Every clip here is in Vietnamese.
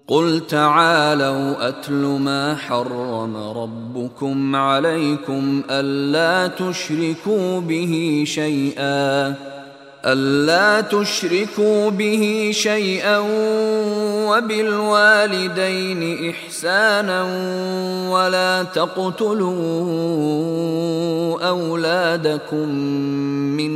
قُلْ تَعَالَوْا أَتْلُ مَا حَرَّمَ رَبُّكُمْ عَلَيْكُمْ أَلَّا تُشْرِكُوا بِهِ شَيْئًا وَبِالْوَالِدَيْنِ إِحْسَانًا وَلَا تَقْتُلُوا أَوْلَادَكُمْ مِنْ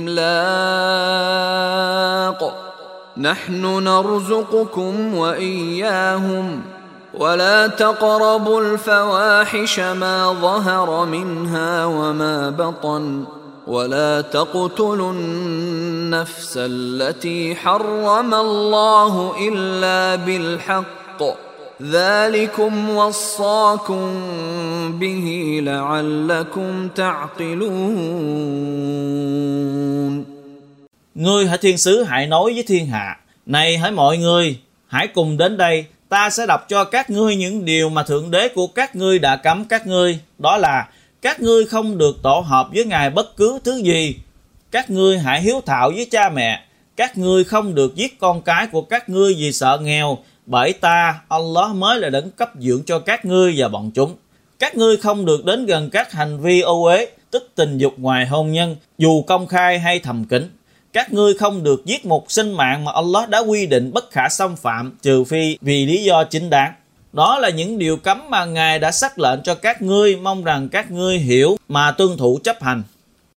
إِمْلَاقٍ نَحْنُ نَرْزُقُكُمْ وَإِيَّاهُمْ وَلَا تَقْرَبُوا الْفَوَاحِشَ مَا ظَهَرَ مِنْهَا وَمَا بَطَنَ وَلَا تَقْتُلُوا النَّفْسَ الَّتِي حَرَّمَ اللَّهُ إِلَّا بِالْحَقِّ ذَلِكُمْ وَصَّاكُمْ بِهِ لَعَلَّكُمْ تَعْقِلُونَ. Ngươi hỡi thiên sứ hãy nói với thiên hạ: Này hỡi mọi người, hãy cùng đến đây, ta sẽ đọc cho các ngươi những điều mà Thượng Đế của các ngươi đã cấm các ngươi. Đó là: các ngươi không được tổ hợp với Ngài bất cứ thứ gì. Các ngươi hãy hiếu thảo với cha mẹ. Các ngươi không được giết con cái của các ngươi vì sợ nghèo, bởi ta, Allah mới là đấng cấp dưỡng cho các ngươi và bọn chúng. Các ngươi không được đến gần các hành vi ô uế, tức tình dục ngoài hôn nhân, dù công khai hay thầm kín. Các ngươi không được giết một sinh mạng mà Allah đã quy định bất khả xâm phạm, trừ phi vì lý do chính đáng. Đó là những điều cấm mà Ngài đã sắc lệnh cho các ngươi, mong rằng các ngươi hiểu mà tuân thủ chấp hành.